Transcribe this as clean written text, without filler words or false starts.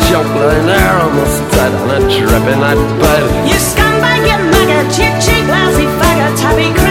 junk lying there almost dead on a dripping hot bed. You scumbag, you maggot, cheap, cheap, lousy faggot, happy